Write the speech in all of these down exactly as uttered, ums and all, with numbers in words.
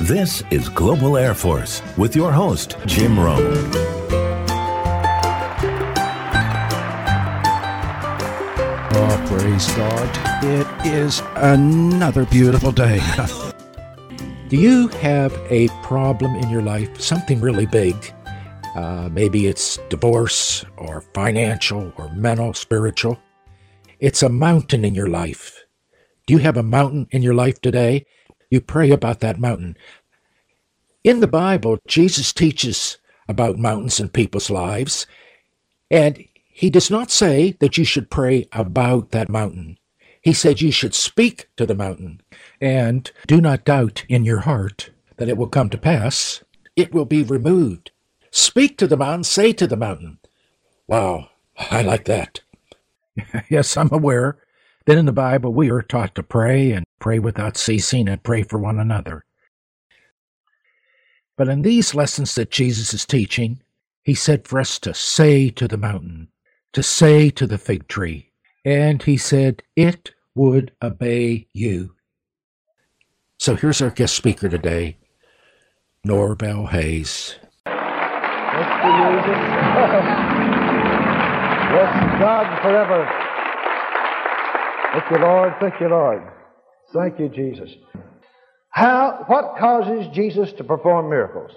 This is Global Air Force with your host, Jim Rome. Oh, praise God. It is another beautiful day. Do you have a problem in your life, something really big? Uh, maybe it's divorce or financial or mental, spiritual. It's a mountain in your life. Do you have a mountain in your life today? You pray about that mountain. In the Bible, Jesus teaches about mountains in people's lives, and he does not say that you should pray about that mountain. He said you should speak to the mountain, and do not doubt in your heart that it will come to pass. It will be removed. Speak to the mountain, say to the mountain. Wow, I like that. Yes, I'm aware that in the Bible we are taught to pray and pray without ceasing and pray for one another. But in these lessons that Jesus is teaching, he said for us to say to the mountain, to say to the fig tree, and he said it would obey you. So here's our guest speaker today, Norvel Hayes. Thank you, Jesus. Bless God forever. Thank you, Lord. Thank you, Lord. Thank you, Jesus. How? What causes Jesus to perform miracles?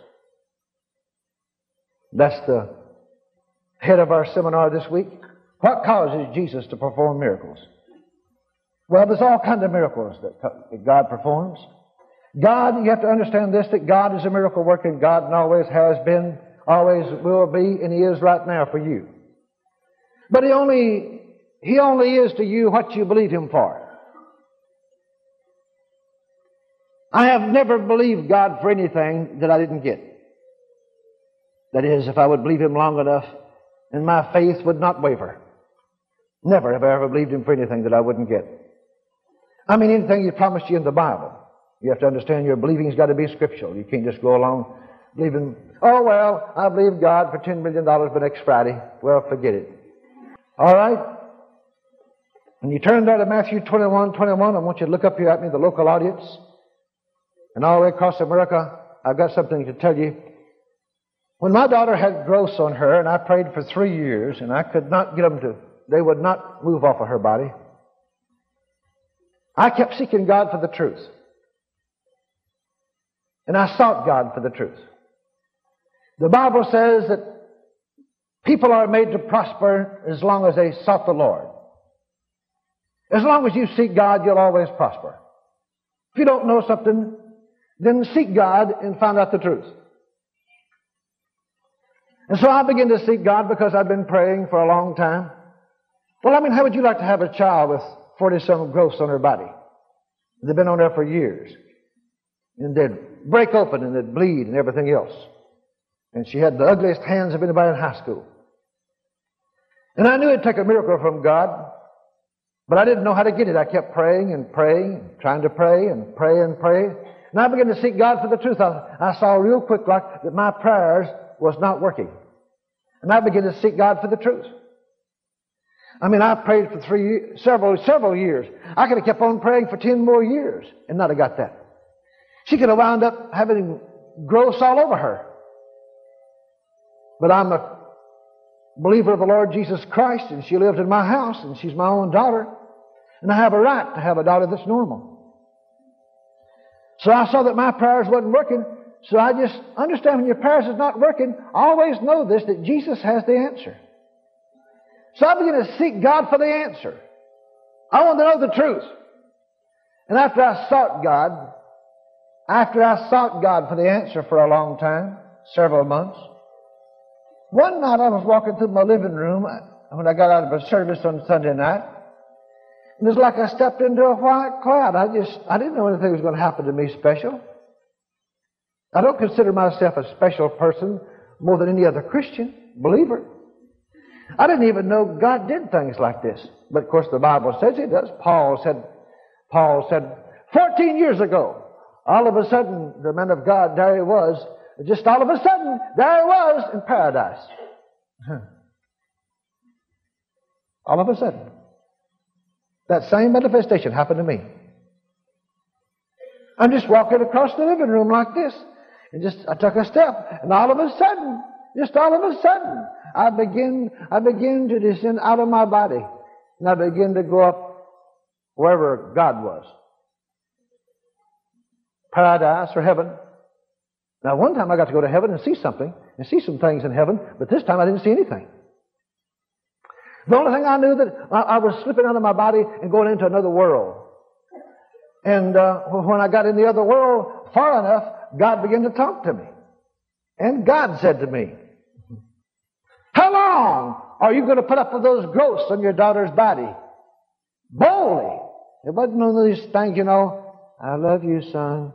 That's the head of our seminar this week. What causes Jesus to perform miracles? Well, there's all kinds of miracles that, that God performs. God, you have to understand this, that God is a miracle working God and always has been, always will be, and He is right now for you. But He only He only is to you what you believe Him for. I have never believed God for anything that I didn't get. That is, if I would believe Him long enough, and my faith would not waver. Never have I ever believed Him for anything that I wouldn't get. I mean, anything He promised you in the Bible. You have to understand your believing's got to be scriptural. You can't just go along believing, oh, well, I believe God for ten million dollars by next Friday. Well, forget it. All right? When you turn there to Matthew twenty-one, twenty-one, I want you to look up here at me, the local audience. And all the way across America, I've got something to tell you. When my daughter had growths on her, and I prayed for three years, and I could not get them to, they would not move off of her body, I kept seeking God for the truth. And I sought God for the truth. The Bible says that people are made to prosper as long as they sought the Lord. As long as you seek God, you'll always prosper. If you don't know something, then seek God and find out the truth. And so I began to seek God because I've been praying for a long time. Well, I mean, how would you like to have a child with forty-some growths on her body? They've been on there for years. And they'd break open and they'd bleed and everything else. And she had the ugliest hands of anybody in high school. And I knew it'd take a miracle from God, but I didn't know how to get it. I kept praying and praying, and trying to pray and pray and pray. And I began to seek God for the truth. I, I saw real quick like that my prayers was not working. And I began to seek God for the truth. I mean, I prayed for three, several, several years. I could have kept on praying for ten more years and not have got that. She could have wound up having growths all over her. But I'm a believer of the Lord Jesus Christ, and she lived in my house, and she's my own daughter, and I have a right to have a daughter that's normal. So I saw that my prayers wasn't working, so I just understand when your prayers is not working, always know this, that Jesus has the answer. So I began to seek God for the answer. I wanted to know the truth. And after I sought God, after I sought God for the answer for a long time, several months, one night I was walking through my living room when I got out of a service on Sunday night. And it was like I stepped into a white cloud. I just, I didn't know anything was going to happen to me special. I don't consider myself a special person more than any other Christian believer. I didn't even know God did things like this. But of course the Bible says He does. Paul said, Paul said, fourteen years ago, all of a sudden, the man of God, there he was. Just all of a sudden, there he was in paradise. All of a sudden. That same manifestation happened to me. I'm just walking across the living room like this. And just, I took a step, and all of a sudden, just all of a sudden, I begin, I begin to descend out of my body. And I begin to go up wherever God was. Paradise or heaven. Now, one time I got to go to heaven and see something, and see some things in heaven, but this time I didn't see anything. The only thing I knew that I, I was slipping out of my body and going into another world. And uh, when I got in the other world far enough, God began to talk to me. And God said to me, how long are you going to put up with those growths on your daughter's body? Boldly. It wasn't one of these things, you know, I love you, son.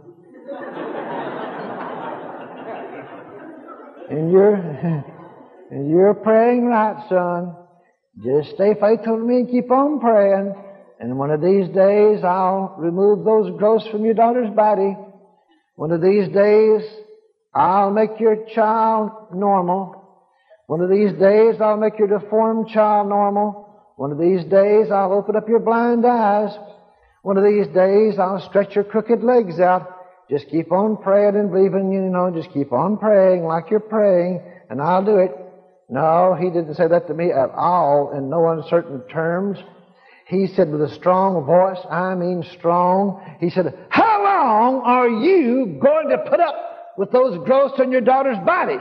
and you're and you're praying right, son. Just stay faithful to me and keep on praying. And one of these days, I'll remove those growths from your daughter's body. One of these days, I'll make your child normal. One of these days, I'll make your deformed child normal. One of these days, I'll open up your blind eyes. One of these days, I'll stretch your crooked legs out. Just keep on praying and believing, you know, just keep on praying like you're praying, and I'll do it. No, he didn't say that to me at all in no uncertain terms. He said with a strong voice, I mean strong, he said, how long are you going to put up with those growths in your daughter's body?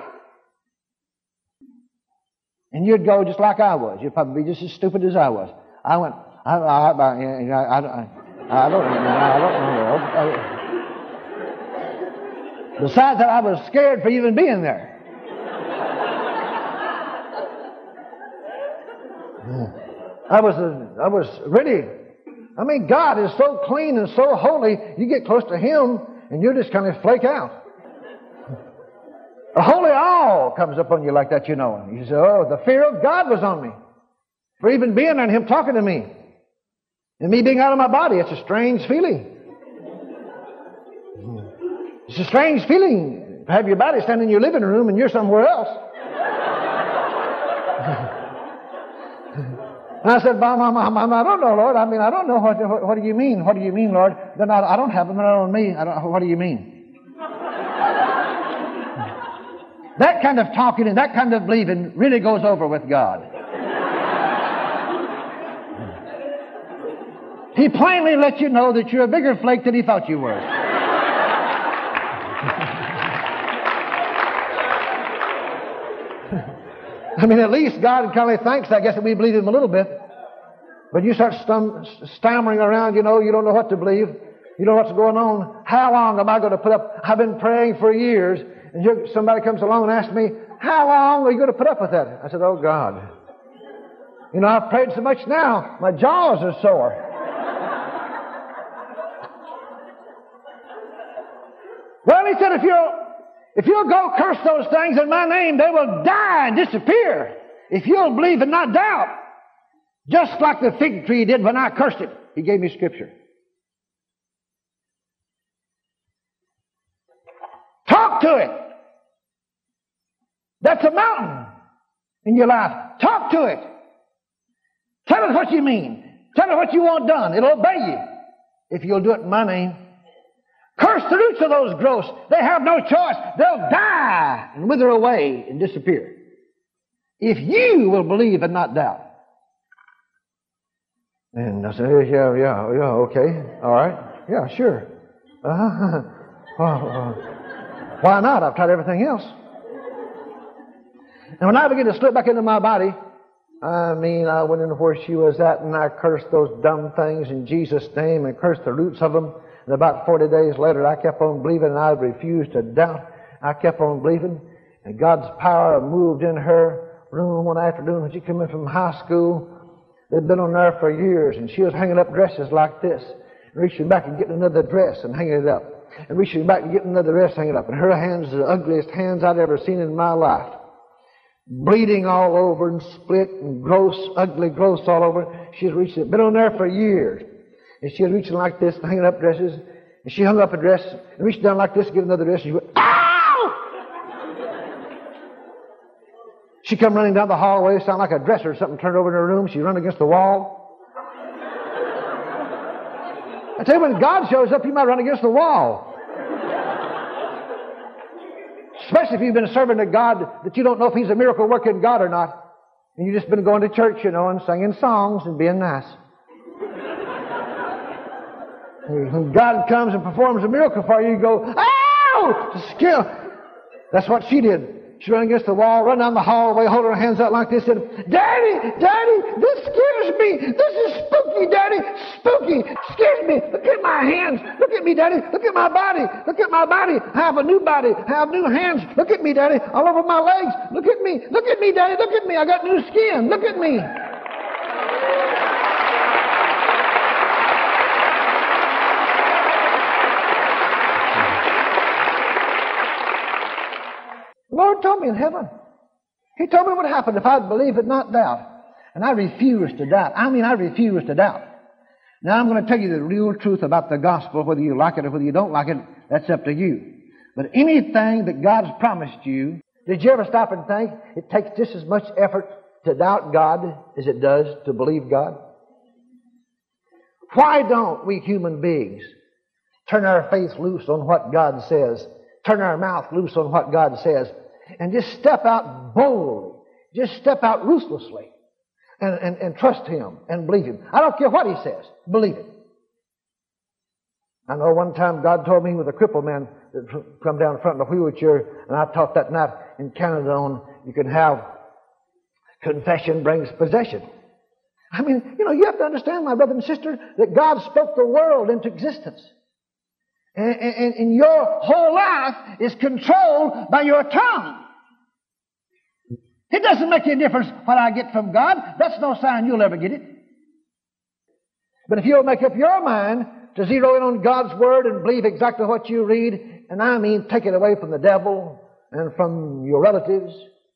And you'd go just like I was. You'd probably be just as stupid as I was. I went, I, I, I, I, I, I don't know. I don't know. Besides that, I was scared for even being there. I was, uh, I was really, I mean, God is so clean and so holy, you get close to Him and you just kind of flake out. A holy awe comes upon you like that, you know. And you say, oh, the fear of God was on me. For even being there and Him talking to me. And me being out of my body, it's a strange feeling. It's a strange feeling to have your body standing in your living room and you're somewhere else. And I said, Mom, Mom, Mom, I don't know, Lord. I mean, I don't know. What, what, what do you mean? What do you mean, Lord? Then I, I don't have them. They're not on me. I don't, what do you mean? That kind of talking and that kind of believing really goes over with God. He plainly let you know that you're a bigger flake than He thought you were. I mean, at least God kind of thanks, I guess, that we believe Him a little bit. But you start stum- stammering around, you know, you don't know what to believe. You don't know what's going on. How long am I going to put up? I've been praying for years. And here somebody comes along and asks me, how long are you going to put up with that? I said, oh, God. You know, I've prayed so much now, my jaws are sore. Well, he said, if you'll, if you'll go curse those things in my name, they will die and disappear. If you'll believe and not doubt. Just like the fig tree did when I cursed it. He gave me scripture. Talk to it. That's a mountain in your life. Talk to it. Tell it what you mean. Tell it what you want done. It'll obey you if you'll do it in my name. Curse the roots of those growths. They have no choice. They'll die and wither away and disappear. If you will believe and not doubt. And I said, yeah, yeah, yeah, okay, all right, yeah, sure. Uh-huh. Well, uh, why not? I've tried everything else. And when I began to slip back into my body, I mean, I went into where she was at and I cursed those dumb things in Jesus' name and cursed the roots of them. And about forty days later, I kept on believing and I refused to doubt. I kept on believing. And God's power moved in her room one afternoon when she came in from high school. They'd been on there for years, and she was hanging up dresses like this, and reaching back and getting another dress and hanging it up, and reaching back and getting another dress hanging it up. And her hands are the ugliest hands I'd ever seen in my life. Bleeding all over and split and gross, ugly growths all over. She was reaching, been on there for years. And she was reaching like this and hanging up dresses. And she hung up a dress and reached down like this to get another dress. And she went, ow! She come running down the hallway, sounded like a dresser or something turned over in her room. She run against the wall. I tell you, when God shows up, you might run against the wall. Especially if you've been serving a God that you don't know if He's a miracle-working God or not. And you've just been going to church, you know, and singing songs and being nice. When God comes and performs a miracle for you, you go, ow! To scare. That's what she did. She ran against the wall, ran down the hallway, holding her hands out like this, and said, Daddy, Daddy, this scares me. This is spooky, Daddy, spooky. Scares me. Look at my hands. Look at me, Daddy. Look at my body. Look at my body. I have a new body. I have new hands. Look at me, Daddy. All over my legs. Look at me. Look at me, Daddy. Look at me. I got new skin. Look at me. The Lord told me in heaven. He told me what happened if I'd believe and not doubt. And I refuse to doubt. I mean, I refuse to doubt. Now, I'm going to tell you the real truth about the gospel. Whether you like it or whether you don't like it, that's up to you. But anything that God's promised you, did you ever stop and think it takes just as much effort to doubt God as it does to believe God? Why don't we human beings turn our faith loose on what God says, turn our mouth loose on what God says, and just step out boldly, just step out ruthlessly, and, and, and trust Him and believe Him? I don't care what He says, believe it. I know one time God told me with a crippled man that come down in front of a wheelchair, and I taught that night in Canada on you can have confession brings possession. I mean, you know, you have to understand, my brother and sister, that God spoke the world into existence. And, and, and your whole life is controlled by your tongue. It doesn't make any difference what I get from God. That's no sign you'll ever get it. But if you'll make up your mind to zero in on God's Word and believe exactly what you read, and I mean take it away from the devil and from your relatives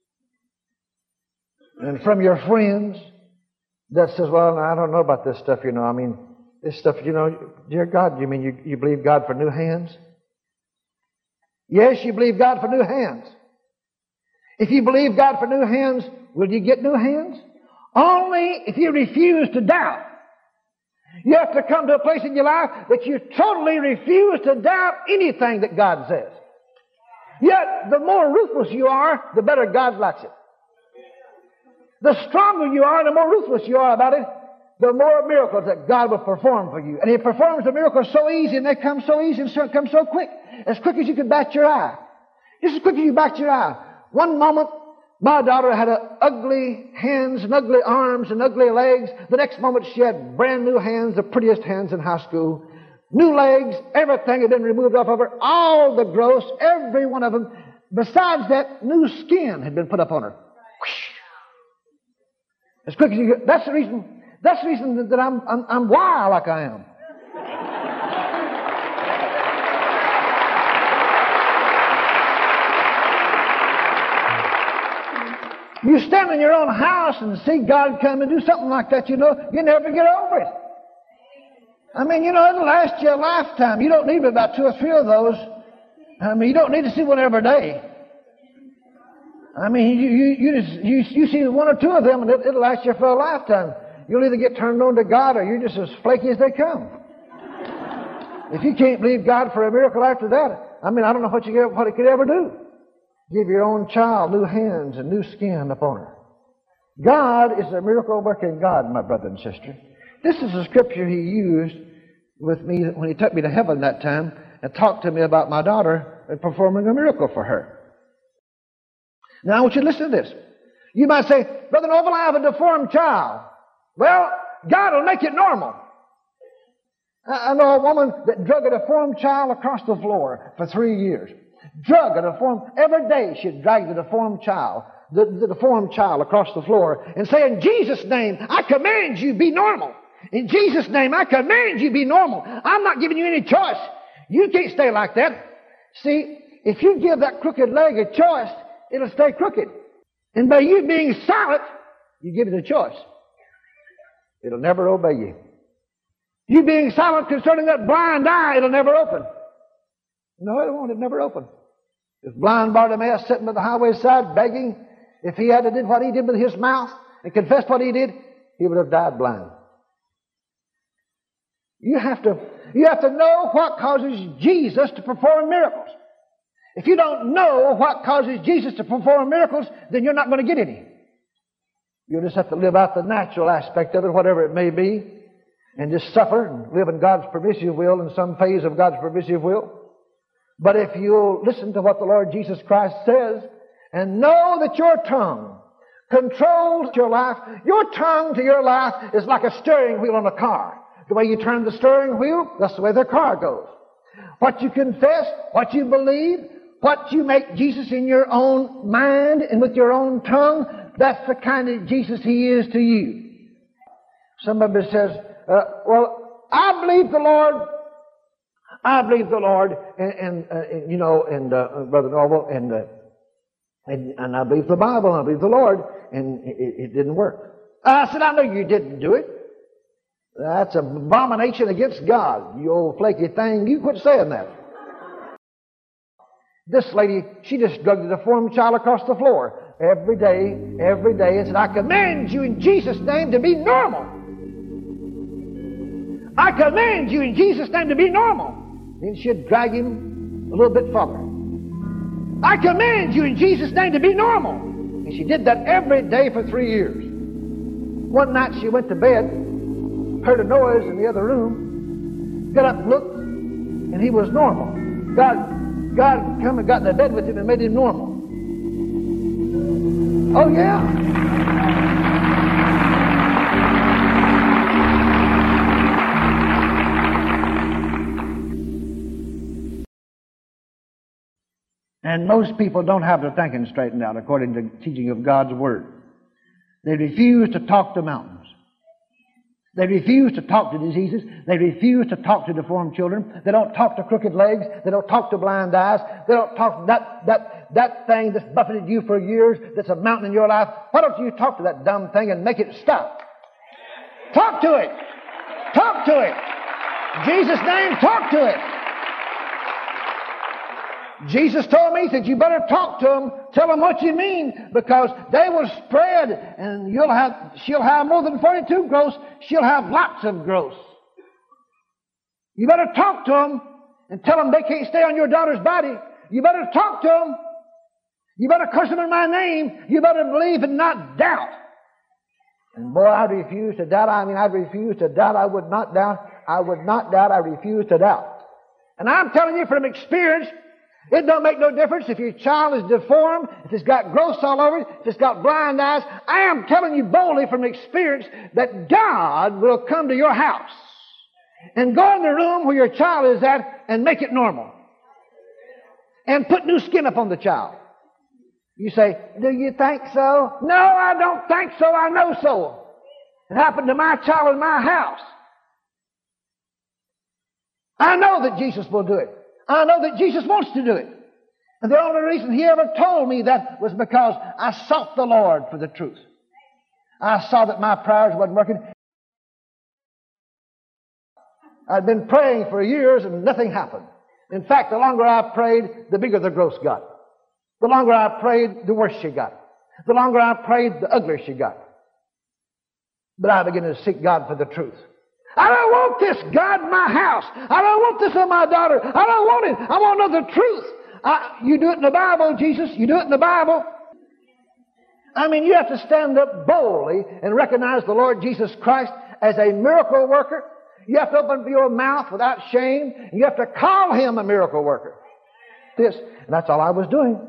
and from your friends that says, well, I don't know about this stuff, you know, I mean, this stuff, you know, dear God, you mean you, you believe God for new hands? Yes, you believe God for new hands. If you believe God for new hands, will you get new hands? Only if you refuse to doubt. You have to come to a place in your life that you totally refuse to doubt anything that God says. Yet, the more ruthless you are, the better God likes it. The stronger you are, the more ruthless you are about it, the more miracles that God will perform for you. And He performs the miracles so easy, and they come so easy and so, come so quick. As quick as you can bat your eye. Just as quick as you bat your eye. One moment, my daughter had a ugly hands and ugly arms and ugly legs. The next moment, she had brand new hands, the prettiest hands in high school. New legs, everything had been removed off of her. All the growths, every one of them. Besides that, new skin had been put up on her. As quick as you can. That's the reason... That's the reason that I'm, I'm, I'm wild like I am. You stand in your own house and see God come and do something like that, you know, you never get over it. I mean, you know, it'll last you a lifetime. You don't need about two or three of those. I mean, you don't need to see one every day. I mean, you, you, you, just, you, you see one or two of them and it, it'll last you for a lifetime. You'll either get turned on to God or you're just as flaky as they come. If you can't believe God for a miracle after that, I mean, I don't know what you what it could ever do. Give your own child new hands and new skin upon her. God is a miracle-working God, my brother and sister. This is a scripture He used with me when He took me to heaven that time and talked to me about my daughter and performing a miracle for her. Now, I want you to listen to this. You might say, Brother Noble, I have a deformed child. Well, God will make it normal. I know a woman that drug a deformed child across the floor for three years. Drug a deformed, every day she'd drag the deformed child, the, the deformed child across the floor and say, in Jesus' name, I command you be normal. In Jesus' name, I command you be normal. I'm not giving you any choice. You can't stay like that. See, if you give that crooked leg a choice, it'll stay crooked. And by you being silent, you give it a choice. It'll never obey you. You being silent concerning that blind eye, it'll never open. No, it won't. It'll never open. If blind Bartimaeus sitting by the highway side begging, if he had to did what he did with his mouth and confessed what he did, he would have died blind. You have to, You have to know what causes Jesus to perform miracles. If you don't know what causes Jesus to perform miracles, then you're not going to get any. You'll just have to live out the natural aspect of it, whatever it may be, and just suffer and live in God's permissive will, in some phase of God's permissive will. But if you'll listen to what the Lord Jesus Christ says and know that your tongue controls your life, your tongue to your life is like a steering wheel on a car. The way you turn the steering wheel, that's the way the car goes. What you confess, what you believe, what you make Jesus in your own mind and with your own tongue, that's the kind of Jesus He is to you. Somebody says, uh, well, I believe the Lord, I believe the Lord, and, and, uh, and you know, and uh, Brother Norval, and, uh, and and I believe the Bible, and I believe the Lord, and it, it didn't work. I said, I know you didn't do it. That's an abomination against God, you old flaky thing. You quit saying that. This lady, she just drugged a deformed child across the floor every day, every day, and said, I command you in Jesus' name to be normal. I command you in Jesus' name to be normal. Then she'd drag him a little bit further. I command you in Jesus' name to be normal. And she did that every day for three years. One night she went to bed, heard a noise in the other room, got up, looked, and he was normal. God God come and got into bed with him and made him normal. Oh, yeah. And most people don't have their thinking straightened out according to the teaching of God's Word. They refuse to talk to mountains. They refuse to talk to diseases. They refuse to talk to deformed children. They don't talk to crooked legs. They don't talk to blind eyes. They don't talk to that, that, that thing that's buffeted you for years, that's a mountain in your life. Why don't you talk to that dumb thing and make it stop? Talk to it. Talk to it. In Jesus' name, talk to it. Jesus told me, he said, you better talk to them, tell them what you mean, because they will spread, and you'll have, she'll have more than forty-two growths, she'll have lots of growths. You better talk to them and tell them they can't stay on your daughter's body. You better talk to them. You better curse them in my name. You better believe and not doubt. And boy, I refuse to doubt. I mean, I refuse to doubt. I would not doubt. I would not doubt. I refuse to doubt. And I'm telling you from experience, it don't make no difference if your child is deformed, if it's got growths all over it, if it's got blind eyes. I am telling you boldly from experience that God will come to your house and go in the room where your child is at and make it normal. And put new skin upon the child. You say, do you think so? No, I don't think so. I know so. It happened to my child in my house. I know that Jesus will do it. I know that Jesus wants to do it. And the only reason He ever told me that was because I sought the Lord for the truth. I saw that my prayers wasn't working. I'd been praying for years and nothing happened. In fact, the longer I prayed, the bigger the growth got. The longer I prayed, the worse she got. The longer I prayed, the uglier she got. But I began to seek God for the truth. I don't want this God in my house. I don't want this on my daughter. I don't want it. I want to know the truth. I, you do it in the Bible, Jesus. You do it in the Bible. I mean, you have to stand up boldly and recognize the Lord Jesus Christ as a miracle worker. You have to open your mouth without shame. You have to call Him a miracle worker. This, and that's all I was doing.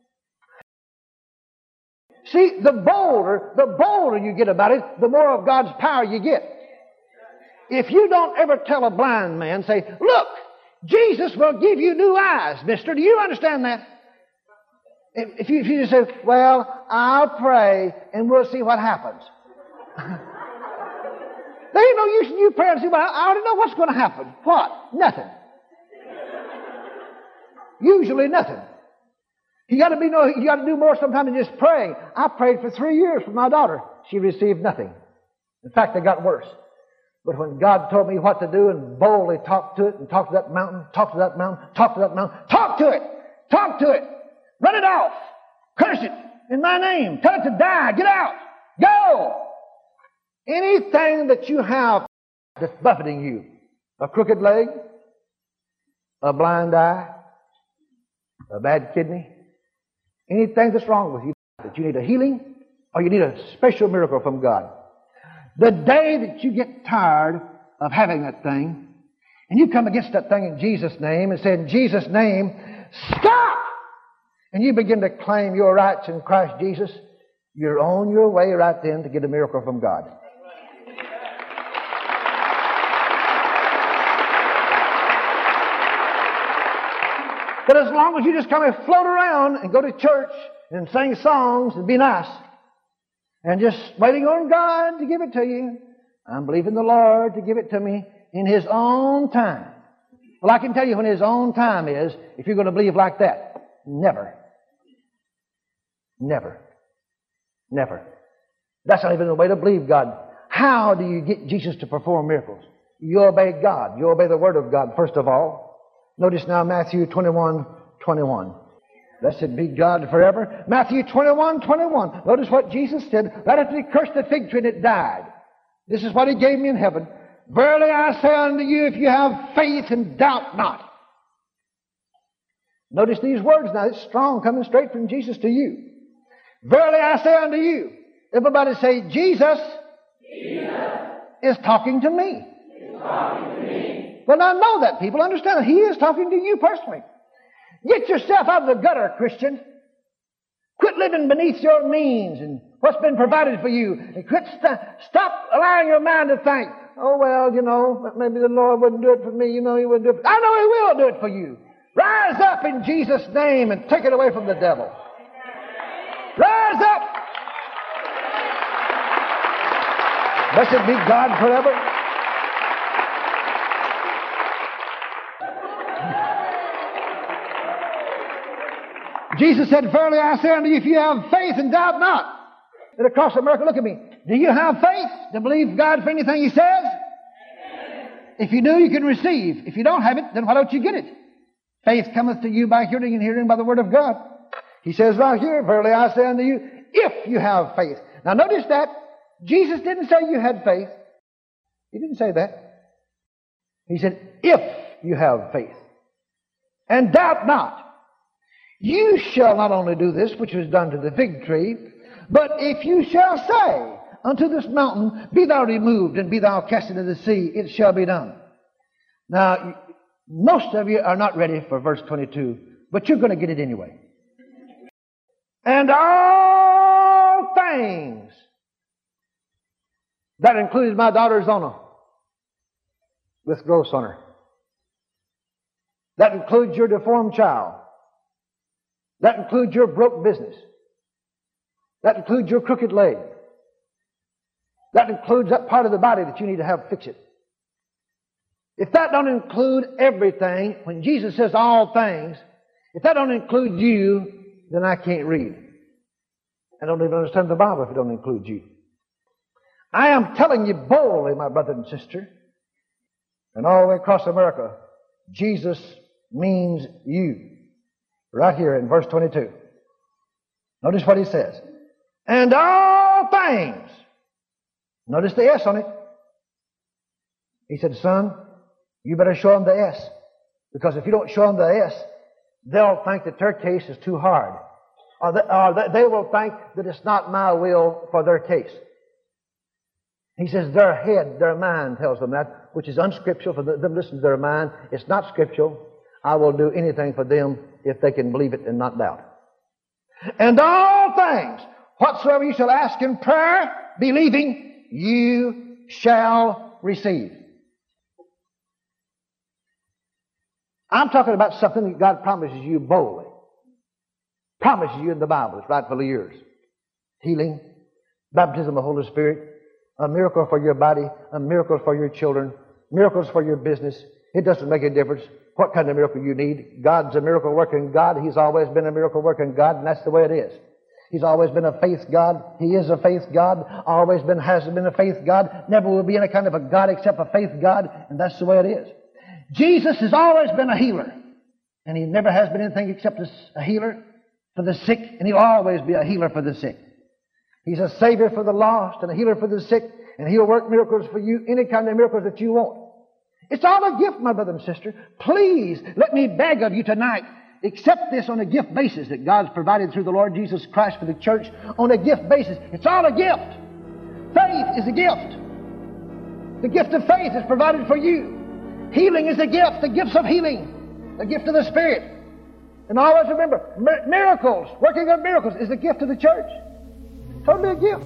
See, the bolder, the bolder you get about it, the more of God's power you get. If you don't ever tell a blind man, say, look, Jesus will give you new eyes, mister. Do you understand that? If you, if you just say, well, I'll pray and we'll see what happens. There ain't no use in you praying and say, well, I already know what's going to happen. What? Nothing. Usually nothing. You got to be no. You got to do more sometimes than just praying. I prayed for three years for my daughter. She received nothing. In fact, it got worse. But when God told me what to do and boldly talk to it and talk to that mountain, talk to that mountain, talk to that mountain, talk to it, talk to it, run it off, curse it in my name, tell it to die, get out, go. Anything that you have that's buffeting you, a crooked leg, a blind eye, a bad kidney, anything that's wrong with you, that you need a healing or you need a special miracle from God. The day that you get tired of having that thing, and you come against that thing in Jesus' name and say, in Jesus' name, stop! And you begin to claim your rights in Christ Jesus, you're on your way right then to get a miracle from God. But as long as you just kind of float around and go to church and sing songs and be nice, and just waiting on God to give it to you, I'm believing the Lord to give it to me in His own time. Well, I can tell you when His own time is, if you're going to believe like that. Never. Never. Never. That's not even the way to believe God. How do you get Jesus to perform miracles? You obey God. You obey the Word of God, first of all. Notice now Matthew twenty-one twenty-one. Blessed be God forever. Matthew twenty-one twenty-one. Notice what Jesus said. Right after He cursed the fig tree and it died. This is what He gave me in heaven. Verily I say unto you, if you have faith and doubt not. Notice these words now. It's strong, coming straight from Jesus to you. Verily I say unto you. Everybody say, Jesus, Jesus. is talking to me. Is talking to me. Well, now know that, people. Understand that He is talking to you personally. Get yourself out of the gutter, Christian. Quit living beneath your means and what's been provided for you. And quit st- stop allowing your mind to think, oh, well, you know, maybe the Lord wouldn't do it for me. You know, He wouldn't do it. I know He will do it for you. Rise up in Jesus' name and take it away from the devil. Rise up. Blessed be God forever. Jesus said, verily I say unto you, if you have faith and doubt not. And across America, look at me. Do you have faith to believe God for anything He says? Amen. If you do, you can receive. If you don't have it, then why don't you get it? Faith cometh to you by hearing, and hearing by the Word of God. He says right here, verily I say unto you, if you have faith. Now notice that Jesus didn't say you had faith. He didn't say that. He said, if you have faith. And doubt not. You shall not only do this which was done to the fig tree, but if you shall say unto this mountain, be thou removed and be thou cast into the sea, it shall be done. Now, most of you are not ready for verse twenty-two, but you're going to get it anyway. And all things, that included my daughter Zona with growths on her. That includes your deformed child. That includes your broke business. That includes your crooked leg. That includes that part of the body that you need to have fix it. If that don't include everything, when Jesus says all things, if that don't include you, then I can't read. I don't even understand the Bible if it don't include you. I am telling you boldly, my brother and sister, and all the way across America, Jesus means you. Right here in verse twenty-two. Notice what He says. And all things. Notice the S on it. He said, son, you better show them the S. Because if you don't show them the S, they'll think that their case is too hard. Or they, or they will think that it's not my will for their case. He says their head, their mind tells them that, which is unscriptural for them to listen to their mind. It's not scriptural. I will do anything for them if they can believe it and not doubt. And all things, whatsoever you shall ask in prayer, believing, you shall receive. I'm talking about something that God promises you boldly. Promises you in the Bible. It's rightfully yours. Healing, baptism of the Holy Spirit, a miracle for your body, a miracle for your children, miracles for your business. It doesn't make a difference what kind of miracle you need. God's a miracle working God. He's always been a miracle working God, and that's the way it is. He's always been a faith God. He is a faith God. Always been, has been a faith God. Never will be any kind of a God except a faith God, and that's the way it is. Jesus has always been a healer, and He never has been anything except a healer for the sick, and He'll always be a healer for the sick. He's a Savior for the lost and a healer for the sick, and He'll work miracles for you, any kind of miracles that you want. It's all a gift, my brother and sister. Please, let me beg of you tonight, accept this on a gift basis that God's provided through the Lord Jesus Christ for the church on a gift basis. It's all a gift. Faith is a gift. The gift of faith is provided for you. Healing is a gift, the gifts of healing, the gift of the Spirit. And always remember, mir- miracles, working of miracles is a gift of the church. Totally a gift.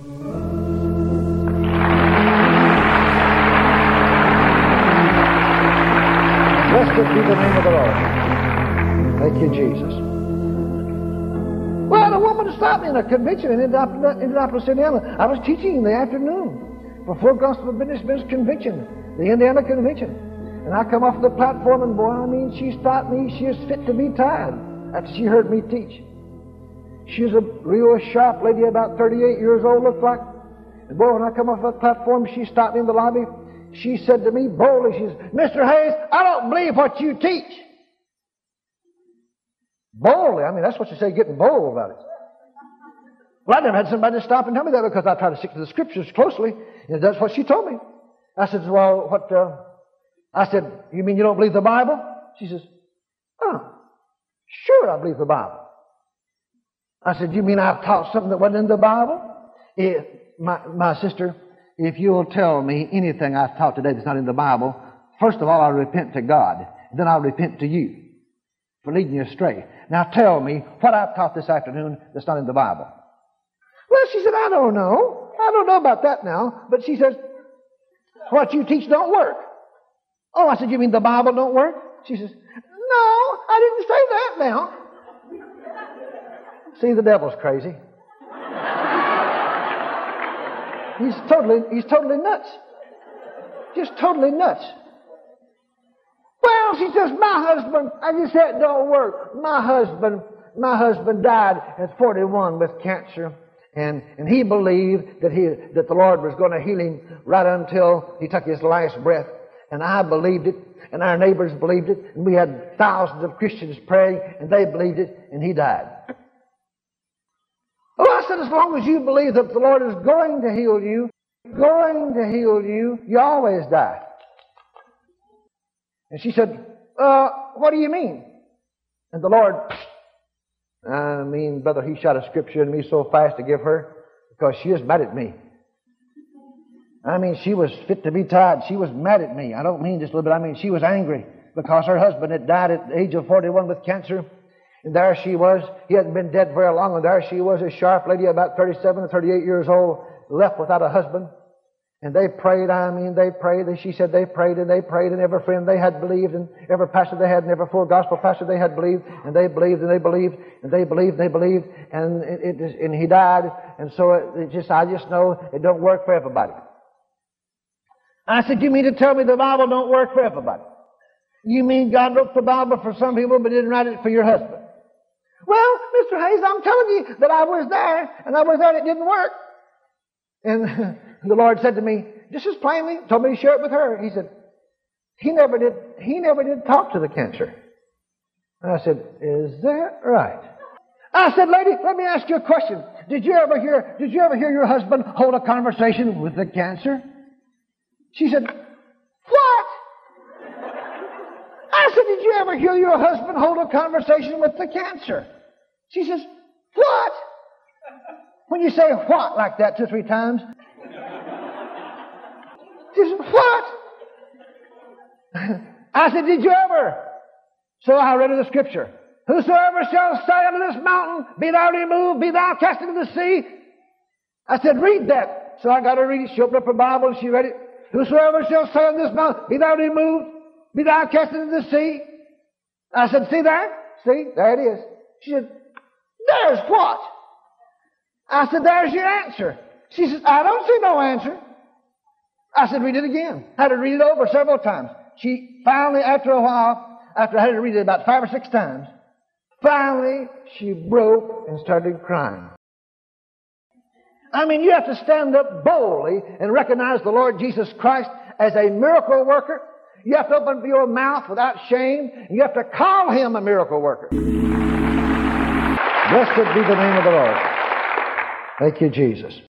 Blessed be the name of the Lord. Thank you, Jesus. Well, the woman stopped me in a convention in Indianapolis, Indiana. I was teaching in the afternoon before Gospel Businessmen's Convention, the Indiana Convention. And I come off the platform, and boy, I mean, she stopped me. She was fit to be tied after she heard me teach. She was a real sharp lady, about thirty-eight years old, looked like. And boy, when I come off that platform, she stopped me in the lobby. She said to me boldly, she said, Mister Hayes, I don't believe what you teach. Boldly, I mean, that's what you say, getting bold about it. Well, I never had somebody stop and tell me that because I try to stick to the Scriptures closely, and that's what she told me. I said, well, what, uh, I said, you mean you don't believe the Bible? She says, oh, sure I believe the Bible. I said, you mean I've taught something that wasn't in the Bible? If, my, my sister, if you'll tell me anything I've taught today that's not in the Bible, first of all, I'll repent to God. Then I'll repent to you for leading you astray. Now tell me what I've taught this afternoon that's not in the Bible. Well, she said, I don't know. I don't know about that now. But she says, what you teach don't work. Oh, I said, you mean the Bible don't work? She says, no, I didn't say that now. See, the devil's crazy. He's totally, he's totally nuts. Just totally nuts. Well, she says, my husband, I just said it don't work. My husband, my husband died at forty-one with cancer. And, and he believed that he, that the Lord was going to heal him right until he took his last breath. And I believed it, and our neighbors believed it, and we had thousands of Christians praying, and they believed it, and he died. Oh, I said, as long as you believe that the Lord is going to heal you, going to heal you, you always die. And she said, uh, what do you mean? And the Lord, I mean, brother, he shot a scripture in me so fast to give her because she is mad at me. I mean, she was fit to be tied. She was mad at me. I don't mean just a little bit. I mean, she was angry because her husband had died at the age of forty-one with cancer. And there she was. He hadn't been dead very long. And there she was, a sharp lady, about thirty-seven or thirty-eight years old, left without a husband. And they prayed. I mean, they prayed. And she said they prayed and they prayed. And every friend they had believed. And every pastor they had and every full gospel pastor they had believed. And they believed and they believed. And they believed and they believed. And, it, it, and he died. And so it, it just, I just know it don't work for everybody. I said, you mean to tell me the Bible don't work for everybody? You mean God wrote the Bible for some people but didn't write it for your husband? Well, Mister Hayes, I'm telling you that I was there, and I was there and it didn't work. And the Lord said to me, just as plainly, told me to share it with her. He said, he never did, he never did talk to the cancer. And I said, is that right? I said, lady, let me ask you a question. Did you ever hear, did you ever hear your husband hold a conversation with the cancer? She said, what? I said, did you ever hear your husband hold a conversation with the cancer? She says, what? When you say what like that two or three times, she said, what? I said, did you ever? So I read in the scripture, whosoever shall say unto this mountain, be thou removed, be thou cast into the sea. I said, read that. So I got her to read it. She opened up her Bible and she read it. Whosoever shall say on this mountain, be thou removed, be thou cast into the sea. I said, see there? See? There it is. She said, there's what? I said, there's your answer. She said, I don't see no answer. I said, read it again. I had to read it over several times. She finally, after a while, after I had to read it about five or six times, finally she broke and started crying. I mean, you have to stand up boldly and recognize the Lord Jesus Christ as a miracle worker. You have to open your mouth without shame. You have to call Him a miracle worker. Blessed be the name of the Lord. Thank you, Jesus.